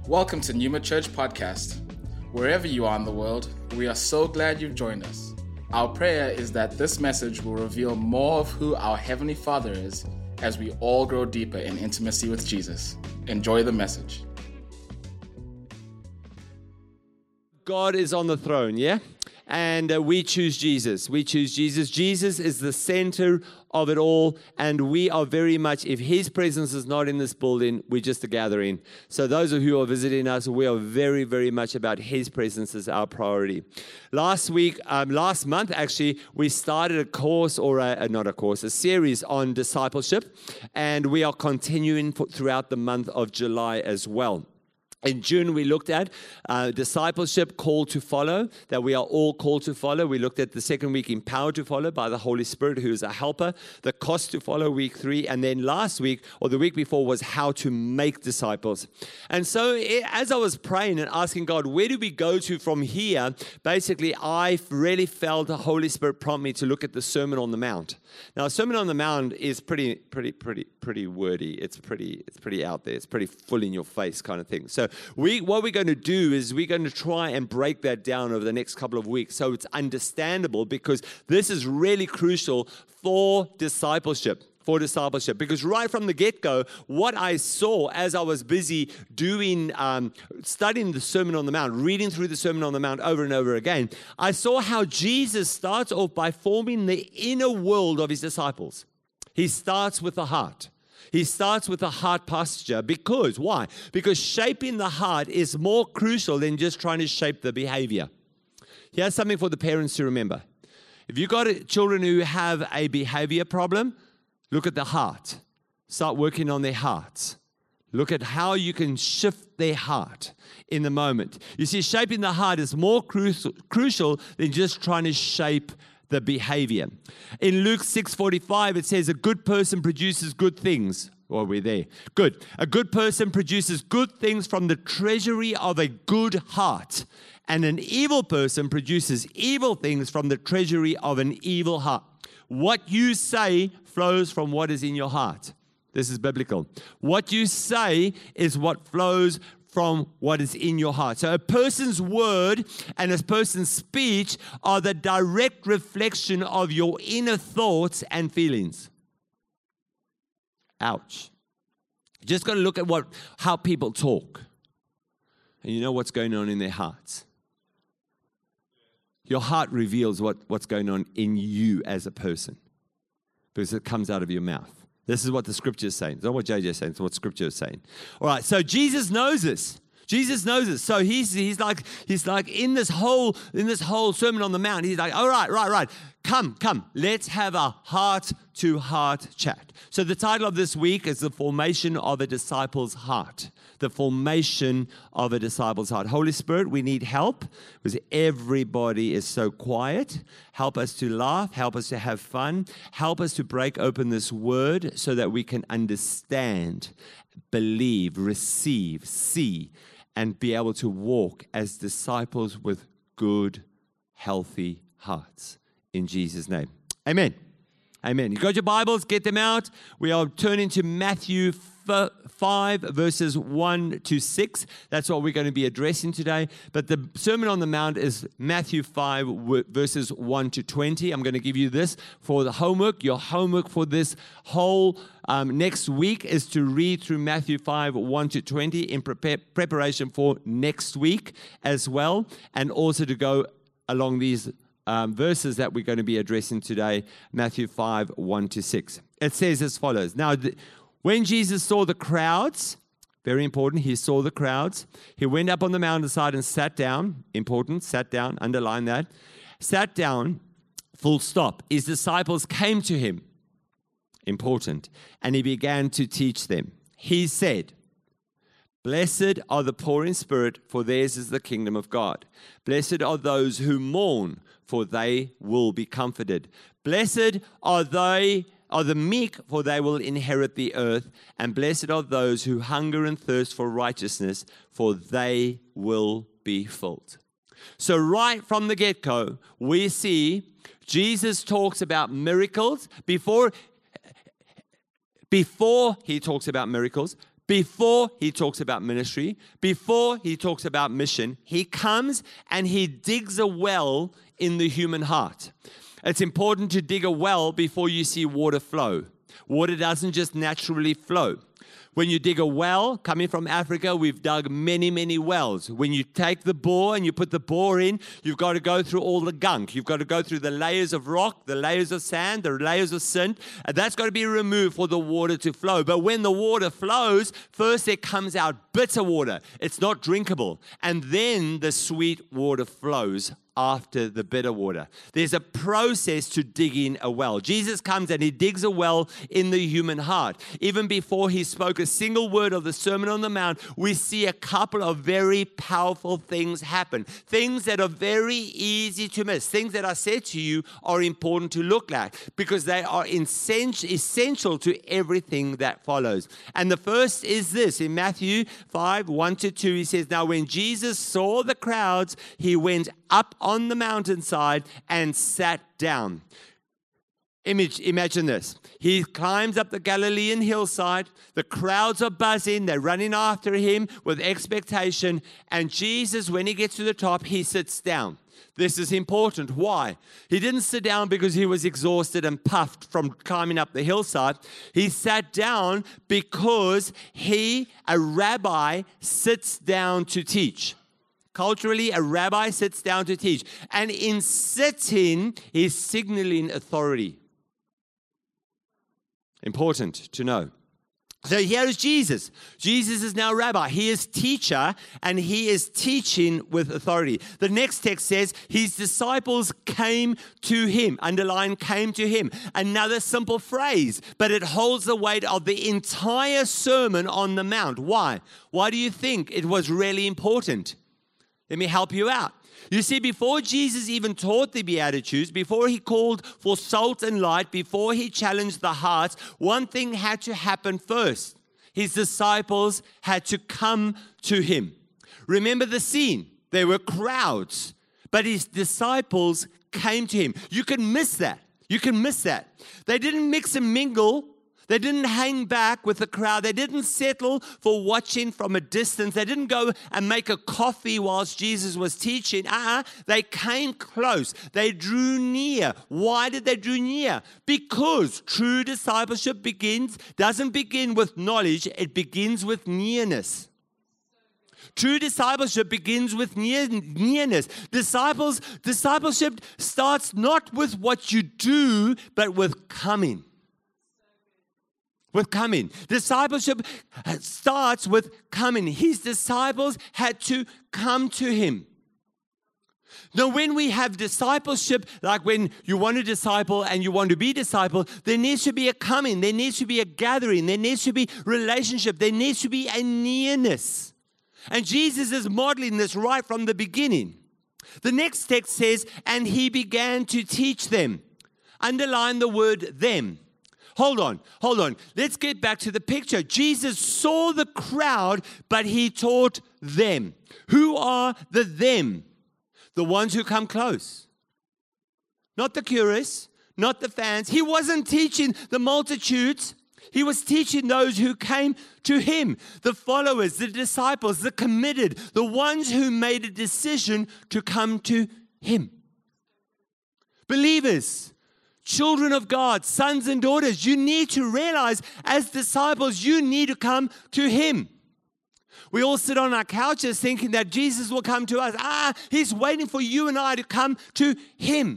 Welcome to Numa Church Podcast. Wherever you are in the world, we are so glad you've joined us. Our prayer is that this message will reveal more of who our Heavenly Father is as we all grow deeper in intimacy with Jesus. Enjoy the message. God is on the throne, yeah? And we choose Jesus. We choose Jesus. Jesus is the center of it all. And we are very much, if His presence is not in this building, we're just a gathering. So those of you who are visiting us, we are very, very much about His presence as our priority. Last month, actually, we started a course, or a series on discipleship. And we are continuing throughout the month of July as well. In June, we looked at discipleship, call to follow, that we are all called to follow. We looked at the second week, empowered to follow by the Holy Spirit, who is a helper. The cost to follow, week 3. And then last week, or the week before, was how to make disciples. And so as I was praying and asking God, where do we go to from here? Basically, I really felt the Holy Spirit prompt me to look at the Sermon on the Mount. Now, Sermon on the Mount is pretty wordy. It's pretty out there. It's pretty full in your face kind of thing. So what we're going to do is we're going to try and break that down over the next couple of weeks so it's understandable, because this is really crucial for discipleship. Because right from the get-go, what I saw as I was busy doing, studying the Sermon on the Mount, reading through the Sermon on the Mount over and over again, I saw how Jesus starts off by forming the inner world of His disciples. He starts with the heart. He starts with the heart posture. Because, why? Because shaping the heart is more crucial than just trying to shape the behavior. Here's something for the parents to remember. If you've got children who have a behavior problem, look at the heart. Start working on their hearts. Look at how you can shift their heart in the moment. You see, shaping the heart is more crucial than just trying to shape the behavior. In Luke 6:45, it says, a good person produces good things. Well, we're there. Good. A good person produces good things from the treasury of a good heart. And an evil person produces evil things from the treasury of an evil heart. What you say flows from what is in your heart. This is biblical. What you say is what flows from what is in your heart. So a person's word and a person's speech are the direct reflection of your inner thoughts and feelings. Ouch. You just got to look at how people talk. And you know what's going on in their hearts. Your heart reveals what's going on in you as a person, because it comes out of your mouth. This is what the Scripture is saying. It's not what JJ is saying. It's what Scripture is saying. All right, so Jesus knows this. Jesus knows this. So he's like in this whole Sermon on the Mount. He's like, all right. Come. Let's have a heart-to-heart chat. So the title of this week is The Formation of a Disciple's Heart. The formation of a disciple's heart. Holy Spirit, we need help because everybody is so quiet. Help us to laugh. Help us to have fun. Help us to break open this word so that we can understand, believe, receive, see, and be able to walk as disciples with good, healthy hearts. In Jesus' name. Amen. Amen. You got your Bibles? Get them out. We are turning to Matthew 5, verses 1 to 6. That's what we're going to be addressing today. But the Sermon on the Mount is Matthew 5, verses 1 to 20. I'm going to give you this for the homework. Your homework for this whole next week is to read through Matthew 5, 1 to 20 in preparation for next week as well. And also to go along these verses that we're going to be addressing today, Matthew 5, 1 to 6. It says as follows. Now, when Jesus saw the crowds, very important, He saw the crowds, He went up on the mountainside and sat down. Important, sat down, underline that. Sat down, full stop. His disciples came to Him. Important. And He began to teach them. He said, blessed are the poor in spirit, for theirs is the kingdom of God. Blessed are those who mourn, for they will be comforted. Blessed are the meek, for they will inherit the earth. And blessed are those who hunger and thirst for righteousness, for they will be filled. So right from the get-go, we see Jesus talks about miracles. Before he talks about miracles, before he talks about ministry, before he talks about mission, he comes and he digs a well in the human heart. It's important to dig a well before you see water flow. Water doesn't just naturally flow. When you dig a well, coming from Africa, we've dug many, many wells. When you take the bore and you put the bore in, you've got to go through all the gunk. You've got to go through the layers of rock, the layers of sand, the layers of sin, and that's got to be removed for the water to flow. But when the water flows, first it comes out bitter water. It's not drinkable. And then the sweet water flows after the bitter water. There's a process to digging a well. Jesus comes and he digs a well in the human heart. Even before he spoke a single word of the Sermon on the Mount, we see a couple of very powerful things happen. Things that are very easy to miss. Things that I said to you are important to look at because they are essential to everything that follows. And the first is this. In Matthew 5, 1-2, he says, "Now when Jesus saw the crowds, he went up on the mountainside and sat down." Imagine this. He climbs up the Galilean hillside. The crowds are buzzing. They're running after him with expectation. And Jesus, when he gets to the top, he sits down. This is important. Why? He didn't sit down because he was exhausted and puffed from climbing up the hillside. He sat down because a rabbi, sits down to teach. Culturally, a rabbi sits down to teach. And in sitting, he's signaling authority. Important to know. So here is Jesus. Jesus is now rabbi. He is teacher, and he is teaching with authority. The next text says, his disciples came to him. Underline, came to him. Another simple phrase, but it holds the weight of the entire Sermon on the Mount. Why? Why do you think it was really important? Let me help you out. You see, before Jesus even taught the Beatitudes, before he called for salt and light, before he challenged the hearts, one thing had to happen first. His disciples had to come to him. Remember the scene. There were crowds, but his disciples came to him. You can miss that. You can miss that. They didn't mix and mingle. They didn't hang back with the crowd. They didn't settle for watching from a distance. They didn't go and make a coffee whilst Jesus was teaching. They came close. They drew near. Why did they draw near? Because true discipleship doesn't begin with knowledge. It begins with nearness. True discipleship begins with nearness. Discipleship starts not with what you do, but with coming. With coming. Discipleship starts with coming. His disciples had to come to him. Now, when we have discipleship, like when you want to disciple and you want to be discipled, there needs to be a coming. There needs to be a gathering. There needs to be relationship. There needs to be a nearness. And Jesus is modeling this right from the beginning. The next text says, and he began to teach them. Underline the word them. Hold on. Let's get back to the picture. Jesus saw the crowd, but he taught them. Who are the them? The ones who come close. Not the curious, not the fans. He wasn't teaching the multitudes. He was teaching those who came to him. The followers, the disciples, the committed, the ones who made a decision to come to him. Believers. Children of God, sons and daughters, you need to realize as disciples, you need to come to him. We all sit on our couches thinking that Jesus will come to us. He's waiting for you and I to come to him.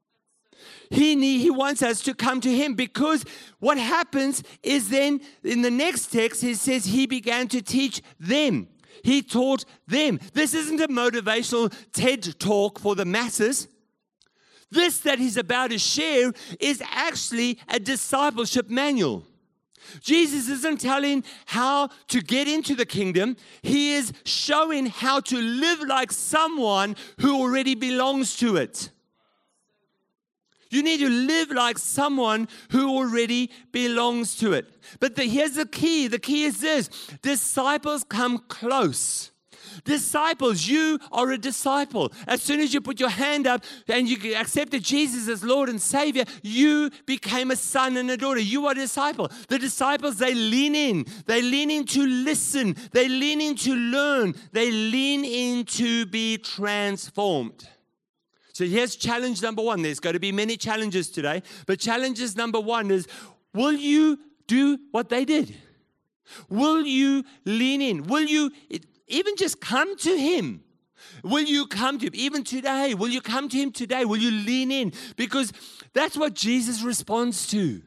He wants us to come to him because what happens is then in the next text, it says he began to teach them. He taught them. This isn't a motivational TED talk for the masses. This that he's about to share is actually a discipleship manual. Jesus isn't telling how to get into the kingdom. He is showing how to live like someone who already belongs to it. You need to live like someone who already belongs to it. But here's the key. The key is this. Disciples come close. Disciples, you are a disciple. As soon as you put your hand up and you accepted Jesus as Lord and Savior, you became a son and a daughter. You are a disciple. The disciples, they lean in. They lean in to listen. They lean in to learn. They lean in to be transformed. So here's challenge number one. There's going to be many challenges today. But challenges number one is, will you do what they did? Will you lean in? Will you even just come to Him? Will you come to Him even today? Will you come to Him today? Will you lean in? Because that's what Jesus responds to.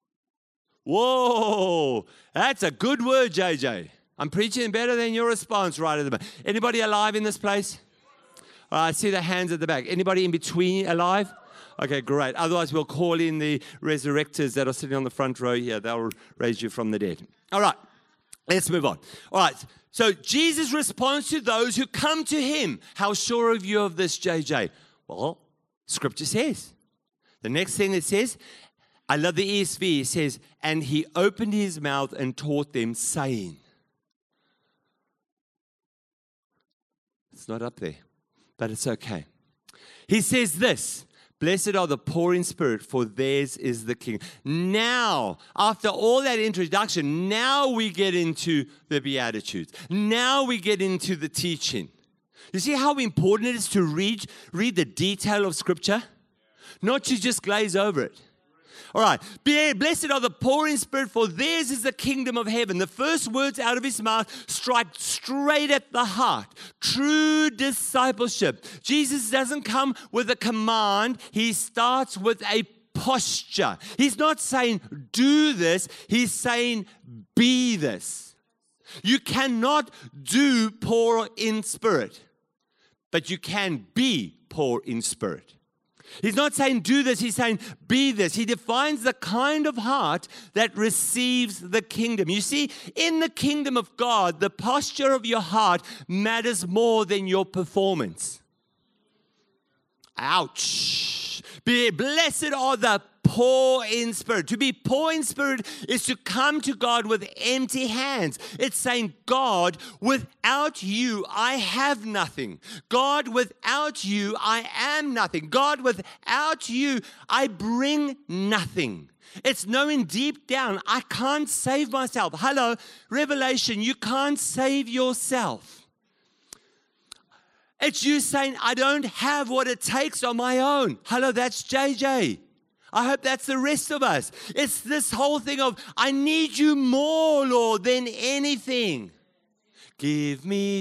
Whoa, that's a good word, JJ. I'm preaching better than your response right at the back. Anybody alive in this place? I see the hands at the back. Anybody in between alive? Okay, great. Otherwise, we'll call in the resurrectors that are sitting on the front row here. They'll raise you from the dead. All right, let's move on. All right, so Jesus responds to those who come to Him. How sure are you of this, JJ? Well, Scripture says. The next thing it says, I love the ESV. It says, and He opened His mouth and taught them, saying. It's not up there, but it's okay. He says this, blessed are the poor in spirit, for theirs is the kingdom. Now, after all that introduction, now we get into the Beatitudes. Now we get into the teaching. You see how important it is to read the detail of Scripture? Not to just glaze over it. All right. Blessed are the poor in spirit, for theirs is the kingdom of heaven. The first words out of His mouth strike straight at the heart. True discipleship. Jesus doesn't come with a command. He starts with a posture. He's not saying do this. He's saying be this. You cannot do poor in spirit, but you can be poor in spirit. He's not saying do this, He's saying be this. He defines the kind of heart that receives the kingdom. You see, in the kingdom of God, the posture of your heart matters more than your performance. Ouch. Blessed are the poor in spirit. To be poor in spirit is to come to God with empty hands. It's saying, God, without you, I have nothing. God, without you, I am nothing. God, without you, I bring nothing. It's knowing deep down, I can't save myself. Hello, Revelation, you can't save yourself. It's you saying, I don't have what it takes on my own. Hello, that's JJ. I hope that's the rest of us. It's this whole thing of, I need you more, Lord, than anything. Give me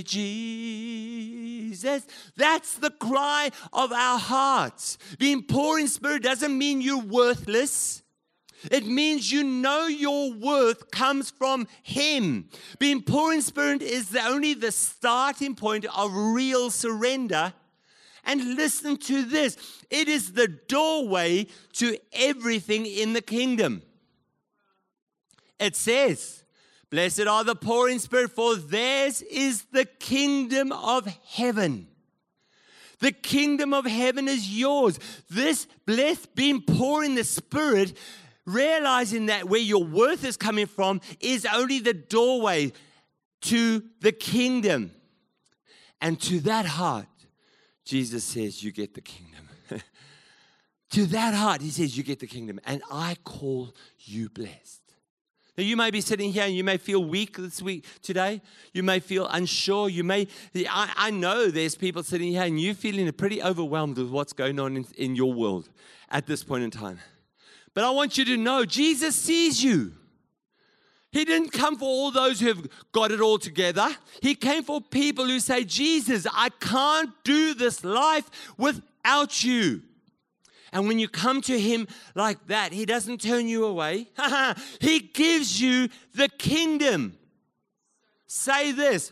Jesus. That's the cry of our hearts. Being poor in spirit doesn't mean you're worthless. It means you know your worth comes from Him. Being poor in spirit is only the starting point of real surrender. And listen to this. It is the doorway to everything in the kingdom. It says, blessed are the poor in spirit, for theirs is the kingdom of heaven. The kingdom of heaven is yours. This blessed, being poor in the spirit, realizing that where your worth is coming from is only the doorway to the kingdom. And to that heart, Jesus says, you get the kingdom. To that heart, He says, you get the kingdom. And I call you blessed. Now, you may be sitting here and you may feel weak this week, today. You may feel unsure. I know there's people sitting here and you're feeling pretty overwhelmed with what's going on in your world at this point in time. But I want you to know, Jesus sees you. He didn't come for all those who have got it all together. He came for people who say, Jesus, I can't do this life without you. And when you come to Him like that, He doesn't turn you away. He gives you the kingdom. Say this,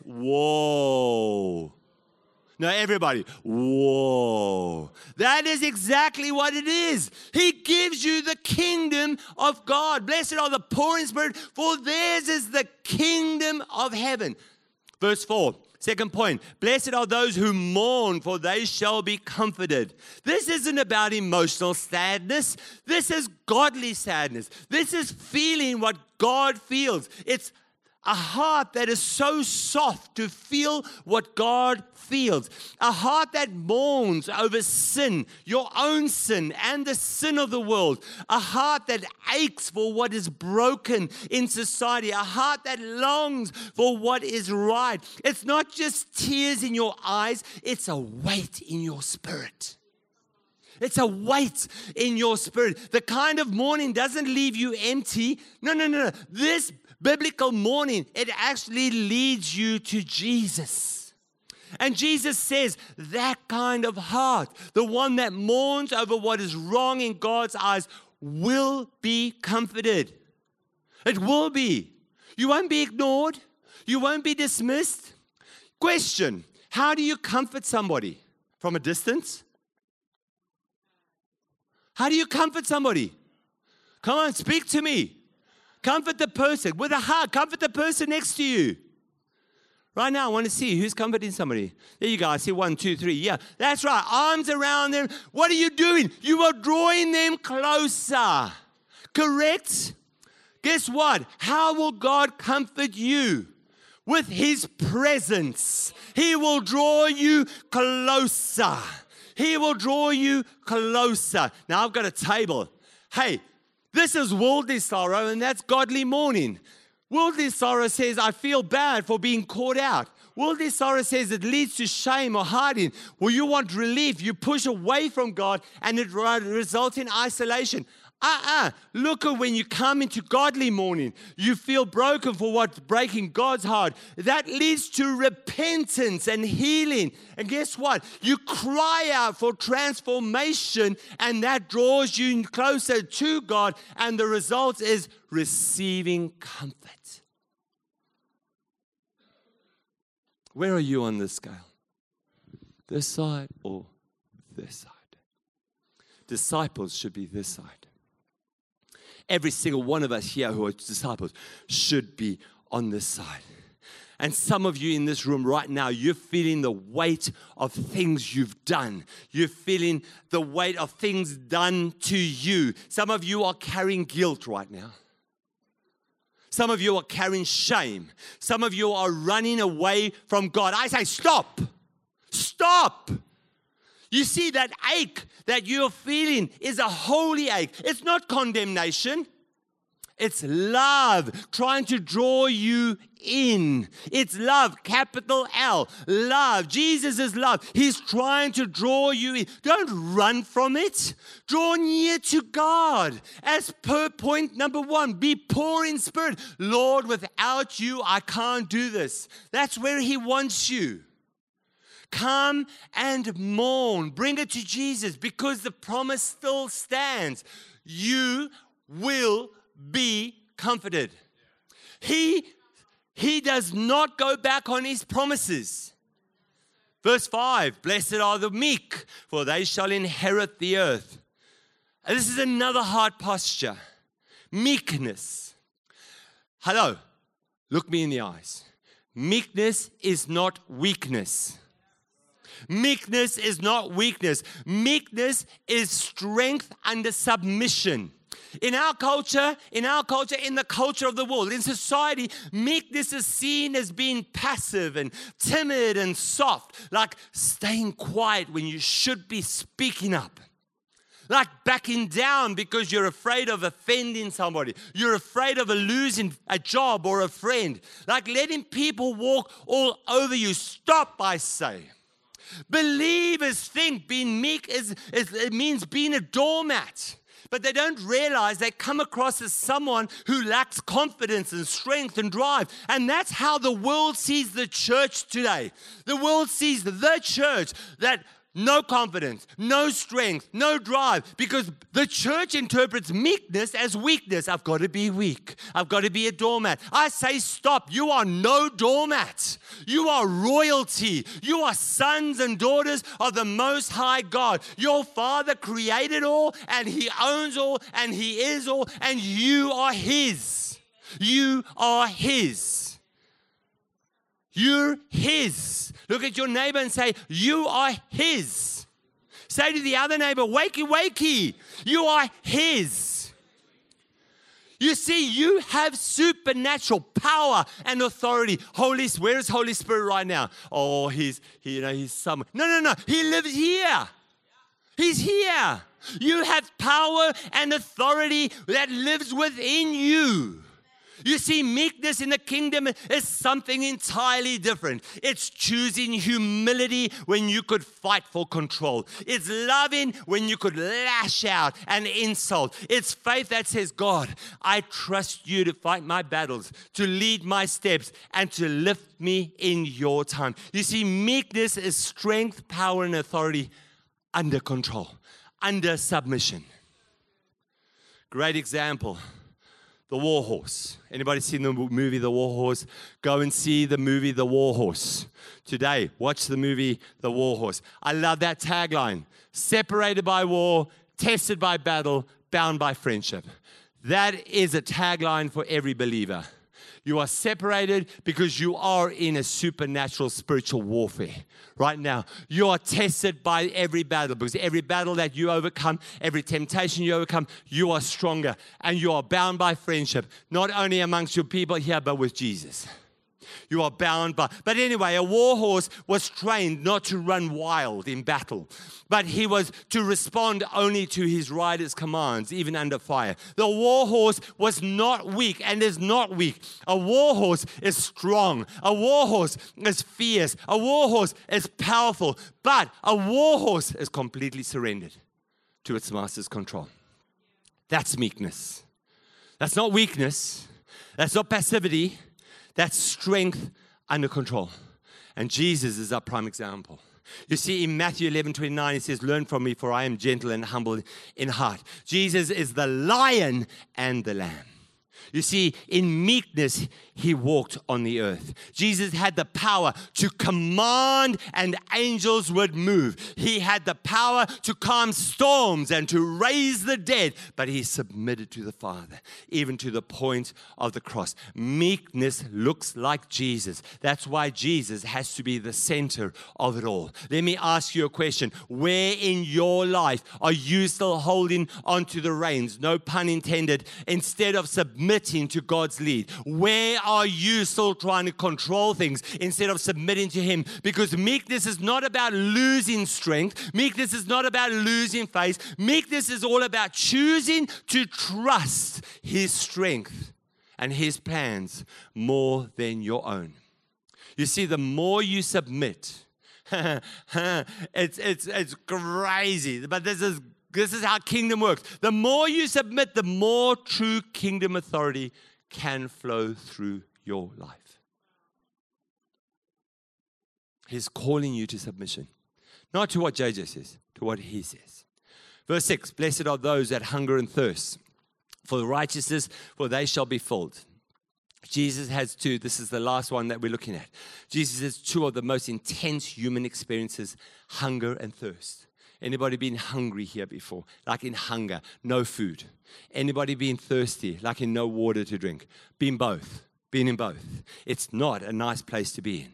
whoa. No, everybody, whoa. That is exactly what it is. He gives you the kingdom of God. Blessed are the poor in spirit, for theirs is the kingdom of heaven. Verse 4, second point. Blessed are those who mourn, for they shall be comforted. This isn't about emotional sadness. This is godly sadness. This is feeling what God feels. It's A heart that is so soft to feel what God feels. A heart that mourns over sin, your own sin and the sin of the world. A heart that aches for what is broken in society. A heart that longs for what is right. It's not just tears in your eyes, it's a weight in your spirit. It's a weight in your spirit. The kind of mourning doesn't leave you empty. No. This biblical mourning, it actually leads you to Jesus. And Jesus says that kind of heart, the one that mourns over what is wrong in God's eyes, will be comforted. It will be. You won't be ignored. You won't be dismissed. Question, how do you comfort somebody? From a distance? How do you comfort somebody? Come on, speak to me. Comfort the person with a hug. Comfort the person next to you. Right now, I want to see who's comforting somebody. There you go. I see 1, 2, 3. Yeah, that's right. Arms around them. What are you doing? You are drawing them closer. Correct? Guess what? How will God comfort you? With His presence. He will draw you closer. He will draw you closer. Now, I've got a table. Hey, this is worldly sorrow, and that's godly mourning. Worldly sorrow says, I feel bad for being caught out. Worldly sorrow says it leads to shame or hiding. Well, you want relief. You push away from God, and it results in isolation. Look at when you come into godly mourning, you feel broken for what's breaking God's heart. That leads to repentance and healing. And guess what? You cry out for transformation, and that draws you closer to God, and the result is receiving comfort. Where are you on this scale? This side or this side? Disciples should be this side. Every single one of us here who are disciples should be on this side. And some of you in this room right now, you're feeling the weight of things you've done. You're feeling the weight of things done to you. Some of you are carrying guilt right now. Some of you are carrying shame. Some of you are running away from God. I say, stop. Stop. You see, that ache that you're feeling is a holy ache. It's not condemnation. It's love trying to draw you in. It's love, capital L, love. Jesus is love. He's trying to draw you in. Don't run from it. Draw near to God. As per point number 1, be poor in spirit. Lord, without you, I can't do this. That's where He wants you. Come and mourn. Bring it to Jesus because the promise still stands. You will be comforted. He does not go back on His promises. Verse 5, blessed are the meek, for they shall inherit the earth. And this is another heart posture. Meekness. Hello, look me in the eyes. Meekness is not weakness. Meekness is not weakness. Meekness is strength under submission. In our culture, in the culture of the world, in society, meekness is seen as being passive and timid and soft, like staying quiet when you should be speaking up. Like backing down because you're afraid of offending somebody. You're afraid of losing a job or a friend. Like letting people walk all over you. Stop, I say. Believers think being meek it means being a doormat. But they don't realize they come across as someone who lacks confidence and strength and drive. And that's how the world sees the church today. The world sees the church that no confidence, no strength, no drive, because the church interprets meekness as weakness. I've got to be weak. I've got to be a doormat. I say stop. You are no doormat. You are royalty. You are sons and daughters of the Most High God. Your Father created all, and He owns all, and He is all, and you are His. You are His. You're His. Look at your neighbor and say, you are His. Say to the other neighbor, wakey, wakey, you are His. You see, you have supernatural power and authority. Where is Holy Spirit right now? Oh, he's somewhere. No. He lives here. He's here. You have power and authority that lives within you. You see, meekness in the kingdom is something entirely different. It's choosing humility when you could fight for control. It's loving when you could lash out and insult. It's faith that says, God, I trust you to fight my battles, to lead my steps, and to lift me in your time. You see, meekness is strength, power, and authority under control, under submission. Great example. The War Horse. Anybody seen the movie The War Horse? Go and see the movie The War Horse. Today, watch the movie The War Horse. I love that tagline. Separated by war, tested by battle, bound by friendship. That is a tagline for every believer. You are separated because you are in a supernatural spiritual warfare right now. You are tested by every battle because every battle that you overcome, every temptation you overcome, you are stronger and you are bound by friendship, not only amongst your people here, but with Jesus. You are bound by. But anyway, a war horse was trained not to run wild in battle, but he was to respond only to his rider's commands, even under fire. The war horse was not weak and is not weak. A war horse is strong. A war horse is fierce. A war horse is powerful. But a war horse is completely surrendered to its master's control. That's meekness. That's not weakness. That's not passivity. That's strength under control. And Jesus is our prime example. You see, in Matthew 11:29, it says, learn from me, for I am gentle and humble in heart. Jesus is the lion and the lamb. You see, in meekness, he walked on the earth. Jesus had the power to command and angels would move. He had the power to calm storms and to raise the dead, but he submitted to the Father, even to the point of the cross. Meekness looks like Jesus. That's why Jesus has to be the center of it all. Let me ask you a question. Where in your life are you still holding onto the reins, no pun intended, instead of submitting to God's lead? Where are you still trying to control things instead of submitting to Him? Because meekness is not about losing strength. Meekness is not about losing faith. Meekness is all about choosing to trust His strength and His plans more than your own. You see, the more you submit, it's crazy, but this is how kingdom works. The more you submit, the more true kingdom authority can flow through your life. He's calling you to submission. Not to what JJ says, to what he says. Verse 6, blessed are those that hunger and thirst for the righteousness, for they shall be filled. Jesus has two. This is the last one that we're looking at. Jesus has two of the most intense human experiences, hunger and thirst. Anybody been hungry here before? Like in hunger, no food. Anybody been thirsty, like in no water to drink? Been in both. It's not a nice place to be in.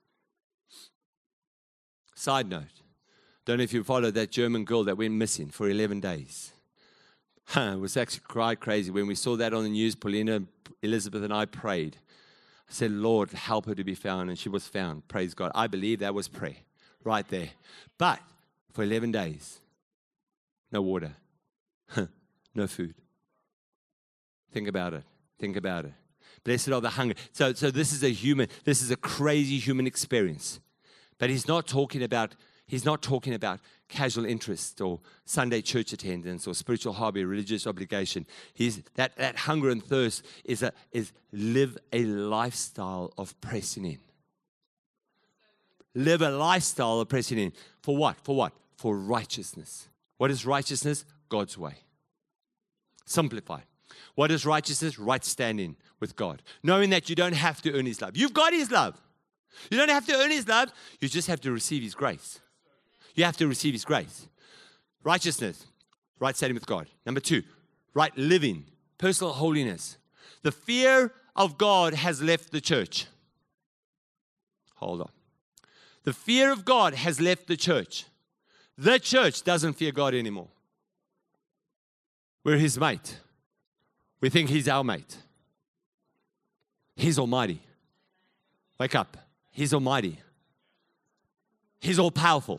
Side note, don't know if you followed that German girl that went missing for 11 days. It was actually quite crazy. When we saw that on the news, Paulina, Elizabeth, and I prayed. I said, Lord, help her to be found, and she was found. Praise God. I believe that was prayer right there. But for 11 days, no water, no food. Think about it. Think about it. Blessed are the hungry. So this is a crazy human experience. But he's not talking about casual interest or Sunday church attendance or spiritual hobby, religious obligation. That hunger and thirst is live a lifestyle of pressing in. Live a lifestyle of pressing in. For what? For what? For righteousness. What is righteousness? God's way. Simplified. What is righteousness? Right standing with God. Knowing that you don't have to earn His love. You've got His love. You don't have to earn His love. You just have to receive His grace. You have to receive His grace. Righteousness. Right standing with God. Number 2, right living. Personal holiness. The fear of God has left the church. Hold on. The fear of God has left the church. The church doesn't fear God anymore. We're His mate. We think He's our mate. He's almighty. Wake up. He's almighty. He's all powerful.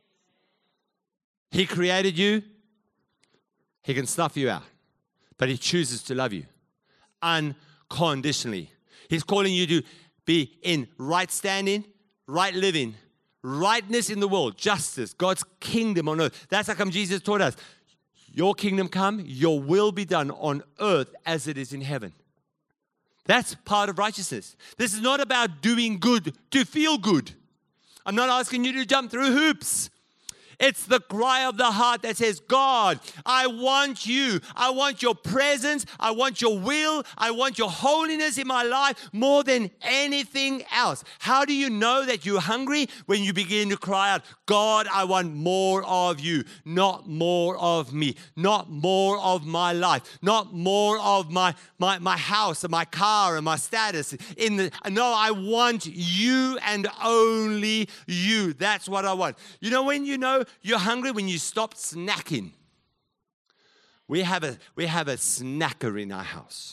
He created you. He can snuff you out. But He chooses to love you unconditionally. He's calling you to be in right standing, right living, rightness in the world, justice, God's kingdom on earth. That's how come Jesus taught us, your kingdom come, your will be done on earth as it is in heaven. That's part of righteousness. This is not about doing good to feel good. I'm not asking you to jump through hoops. It's the cry of the heart that says, God, I want you. I want your presence. I want your will. I want your holiness in my life more than anything else. How do you know that you're hungry? When you begin to cry out, God, I want more of you, not more of me, not more of my life, not more of my house and my car and my status. No, I want you and only you. That's what I want. You know when you know you're hungry? When you stop snacking. We have a snacker in our house.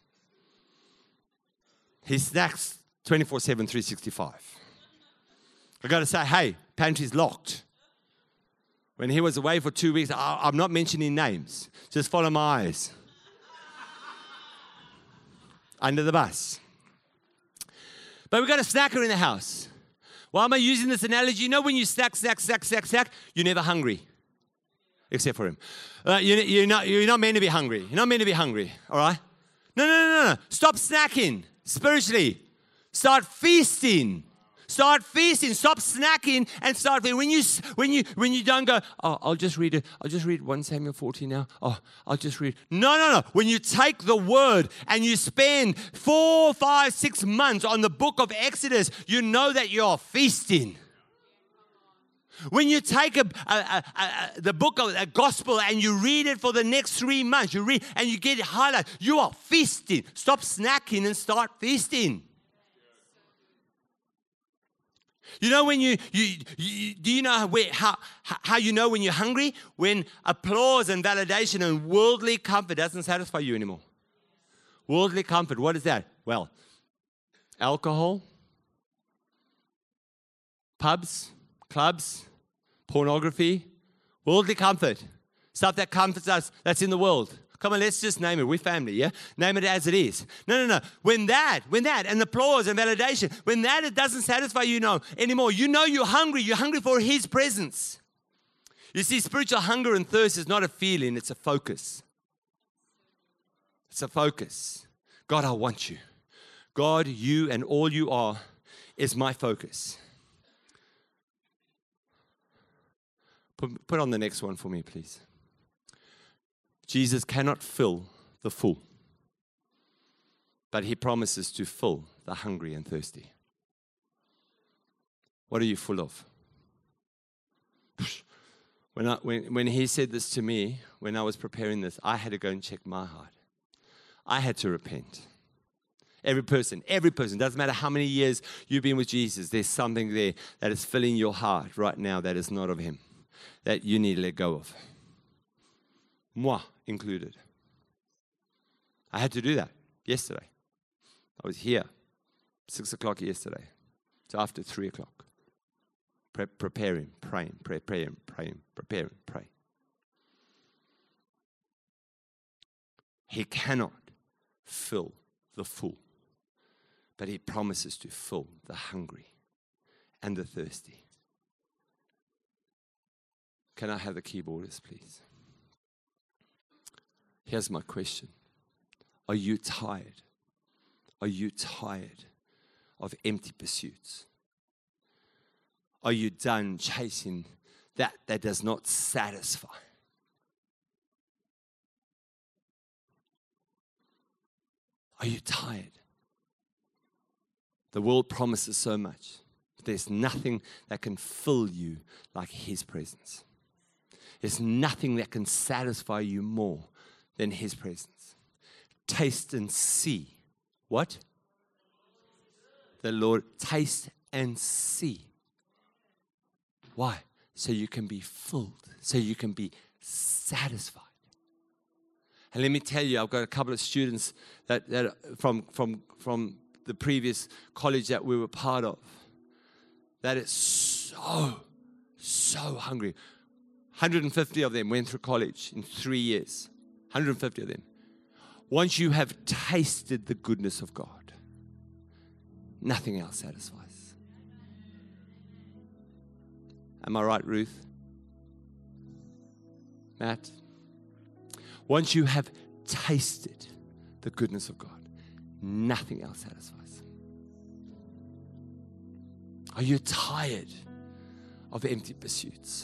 He snacks 24/7, 365. I got to say, hey, pantry's locked. When he was away for 2 weeks, I'm not mentioning names. Just follow my eyes. Under the bus. But we got a snacker in the house. Why am I using this analogy? You know when you snack, you're never hungry. Except for him. You're not meant to be hungry. You're not meant to be hungry, all right? No. Stop snacking spiritually. Start feasting. Start feasting. Stop snacking and start feasting. When you don't go, oh, I'll just read 1 Samuel 14 now. Oh, I'll just read. No. When you take the word and you spend 4, 5, 6 months on the book of Exodus, you know that you're feasting. When you take the book of a gospel and you read it for the next 3 months, you read and you get it highlighted, you are feasting. Stop snacking and start feasting. You know when do you know how you know when you're hungry? When applause and validation and worldly comfort doesn't satisfy you anymore. Worldly comfort, what is that? Well, alcohol, pubs, clubs, pornography, worldly comfort, stuff that comforts us that's in the world. Come on, let's just name it. We're family, yeah? Name it as it is. No. When that, and applause and validation, when that it doesn't satisfy you anymore, you know you're hungry. You're hungry for His presence. You see, spiritual hunger and thirst is not a feeling, it's a focus. It's a focus. God, I want you. God, you and all you are is my focus. Put on the next one for me, please. Jesus cannot fill the full, but He promises to fill the hungry and thirsty. What are you full of? When He said this to me, when I was preparing this, I had to go and check my heart. I had to repent. Every person, doesn't matter how many years you've been with Jesus, there's something there that is filling your heart right now that is not of Him, that you need to let go of. Moi included. I had to do that yesterday. I was here 6 o'clock yesterday. It's after 3 o'clock. Preparing, praying, preparing, pray. He cannot fill the full, but He promises to fill the hungry and the thirsty. Can I have the keyboardist, please? Here's my question. Are you tired? Are you tired of empty pursuits? Are you done chasing that does not satisfy? Are you tired? The world promises so much, but there's nothing that can fill you like His presence. There's nothing that can satisfy you more than His presence. Taste and see. What? The Lord, taste and see. Why? So you can be filled, so you can be satisfied. And let me tell you, I've got a couple of students that from the previous college that we were part of, that is so hungry. 150 of them went through college in 3 years. 150 of them. Once you have tasted the goodness of God, nothing else satisfies. Am I right, Ruth? Matt? Once you have tasted the goodness of God, nothing else satisfies. Are you tired of empty pursuits?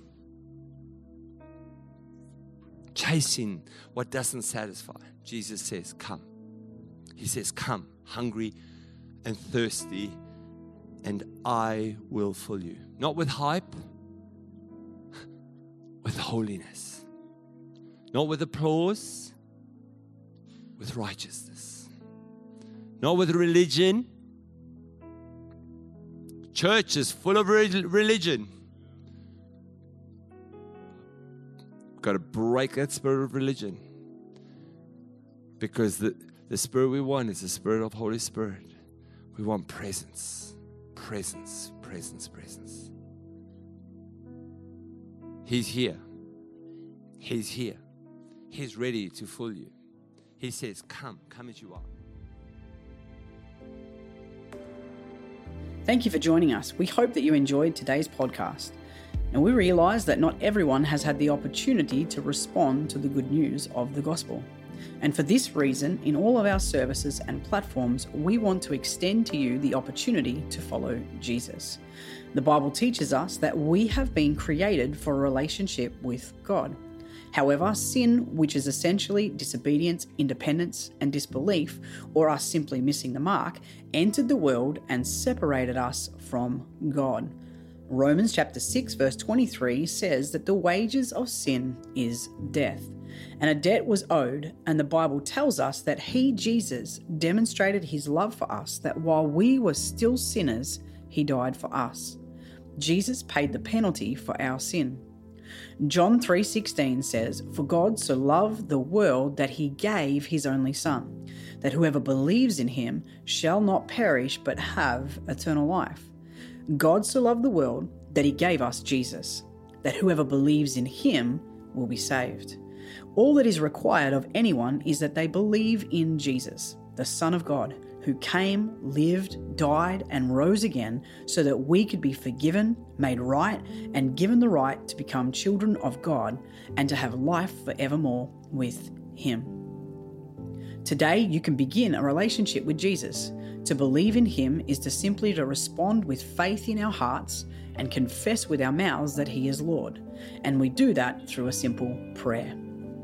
Chasing what doesn't satisfy. Jesus says, come. He says, come, hungry and thirsty, and I will fill you. Not with hype, with holiness. Not with applause, with righteousness. Not with religion. Church is full of religion. Got to break that spirit of religion. Because the spirit we want is the spirit of Holy Spirit. We want presence. Presence, presence, presence. He's here. He's here. He's ready to fill you. He says, come as you are. Thank you for joining us. We hope that you enjoyed today's podcast. And we realize that not everyone has had the opportunity to respond to the good news of the gospel. And for this reason, in all of our services and platforms, we want to extend to you the opportunity to follow Jesus. The Bible teaches us that we have been created for a relationship with God. However, sin, which is essentially disobedience, independence, and disbelief, or us simply missing the mark, entered the world and separated us from God. Romans chapter 6 verse 23 says that the wages of sin is death. And a debt was owed, and the Bible tells us that He, Jesus, demonstrated His love for us, that while we were still sinners, He died for us. Jesus paid the penalty for our sin. John 3:16 says, "For God so loved the world that He gave His only Son, that whoever believes in Him shall not perish but have eternal life." God so loved the world that He gave us Jesus, that whoever believes in Him will be saved. All that is required of anyone is that they believe in Jesus, the Son of God, who came, lived, died, and rose again so that we could be forgiven, made right, and given the right to become children of God and to have life forevermore with Him. Today, you can begin a relationship with Jesus. To believe in Him is to simply to respond with faith in our hearts and confess with our mouths that He is Lord. And we do that through a simple prayer.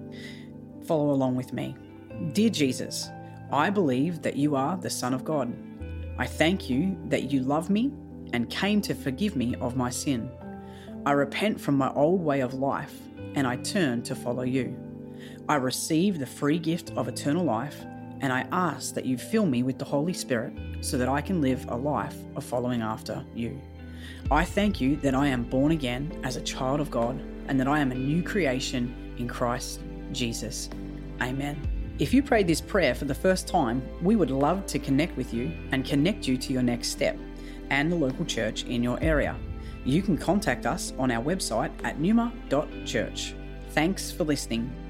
Follow along with me. Dear Jesus, I believe that you are the Son of God. I thank you that you love me and came to forgive me of my sin. I repent from my old way of life and I turn to follow you. I receive the free gift of eternal life and I ask that you fill me with the Holy Spirit so that I can live a life of following after you. I thank you that I am born again as a child of God and that I am a new creation in Christ Jesus. Amen. If you prayed this prayer for the first time, we would love to connect with you and connect you to your next step and the local church in your area. You can contact us on our website at numa.church. Thanks for listening.